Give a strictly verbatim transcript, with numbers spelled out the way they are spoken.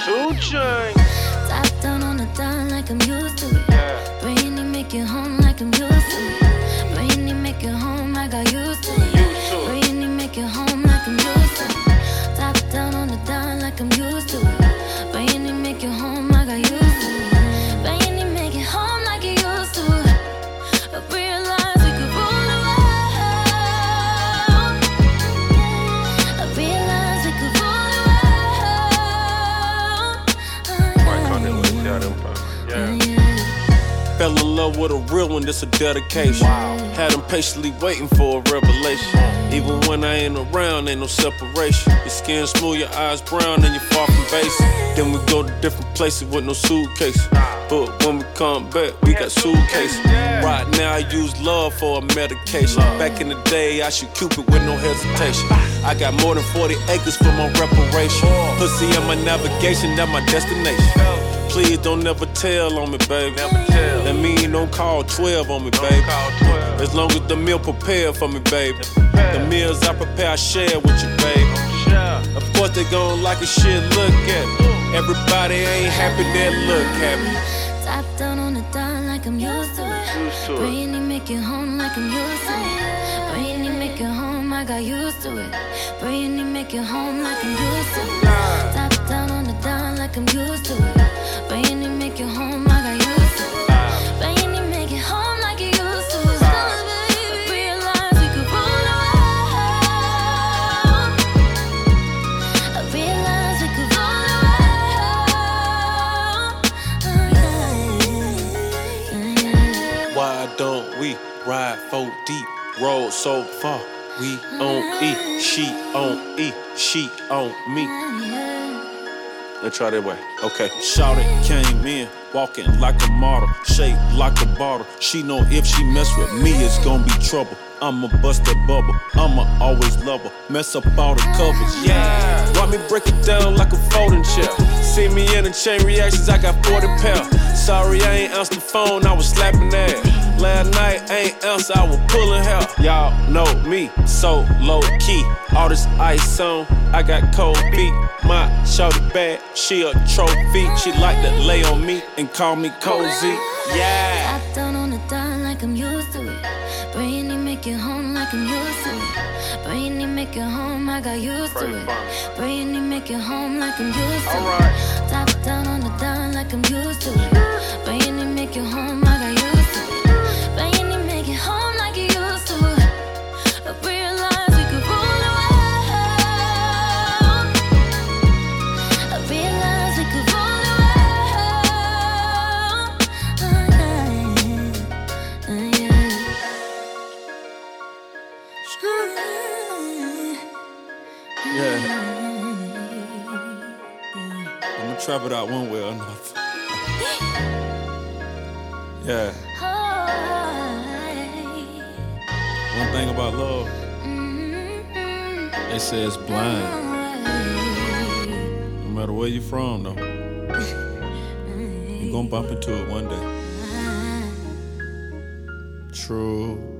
Two Chainz. Top down on the dime like I'm used to it. Yeah. Bring it, make it home like I'm used to it. Bring it, make it home, I got used to it. Used to it. Bring it, make it home like I'm used to it. Top down on the dime like I'm used to it. Bring it, make it home, I got used to it. Bring it, make it home like it used to it. I realized we could rule the world. I realized we could rule the world. Mike Conley, let's see how them fuck. Yeah. Fell in love with a real one, this a dedication. Wow. Had them patiently waiting for a revelation. Even when I ain't around, ain't no separation. Your skin smooth, your eyes brown, and you're far from basic. Then we go to different places with no suitcase. But when we come back, we got suitcases. Right now, I use love for a medication. Back in the day, I shoot Cupid with no hesitation. I got more than forty acres for my reparation. Pussy on my navigation, that's my destination. Please don't never tell on me, baby. Never tell. That mean don't call twelve on me, baby. Call twelve. As long as the meal prepared for me, baby. The meals I prepare, I share with you, baby. Yeah. Of course they gon' like a shit, look at me. Everybody ain't happy, they look happy. Top down on the dime like I'm used to it. Used to it. Bring it, make it home like I'm used to it. Bring it, make it home, I got used to it. Bring it, make it home like I'm used to it. Top down on the dime like I'm used to it. Bring it, make it home, I got used to it. Bring it, make it home like it used to it. I realized we could rule the world. I realized we could rule the world. Why don't we ride four deep, roll so far? We on E, she on E, she on me. Let's try that way. Okay. Shawty came in, walking like a model, shaped like a bottle. She know if she mess with me, it's gonna be trouble. I'ma bust that bubble, I'ma always love her. Mess up all the covers, yeah. Watch me break it down like a folding chair. See me in the chain reactions, I got forty pounds. Sorry, I ain't answered the phone, I was slapping ass. Last night, ain't answer, I was pulling hair. Y'all know me, so low key. All this ice on, I got cold feet. My shorty bad, she a trophy. She like to lay on me and call me cozy. Yeah. Top down on the dime like I'm used to it. Bring it, make it home like I'm used to it. Bring it, make it home, I got used to it. Bring it, make it home like I'm used to it. Top down on the dime like I'm used to it. Bring it, make it home, I got used to it. Bring it, make it home like it used to it. I realized we could rule the world. I realized we could rule the world. Yeah. I'ma trap it out one way or another. Yeah. One thing about love, they say it's blind. No matter where you from, though, you gon' bump into it one day. True.